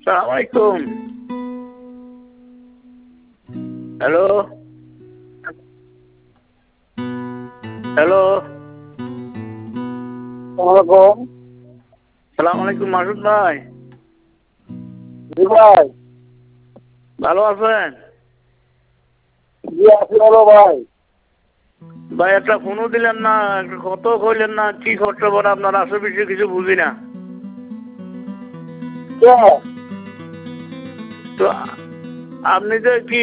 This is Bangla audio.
সালাম আলাইকুম। হ্যালো হ্যালো, সালাম আলাইকুম মাসুদ ভাই, জি ভাই। ভালো আছেন? জি আছি ভালো ভাই। ভাই একটা ফোনও দিলেন না, একটা কত কইলেন না, কি খরচ পড়ে আপনার আশেপাশে কিছু বুঝি না। কে? তো আপনি যে কি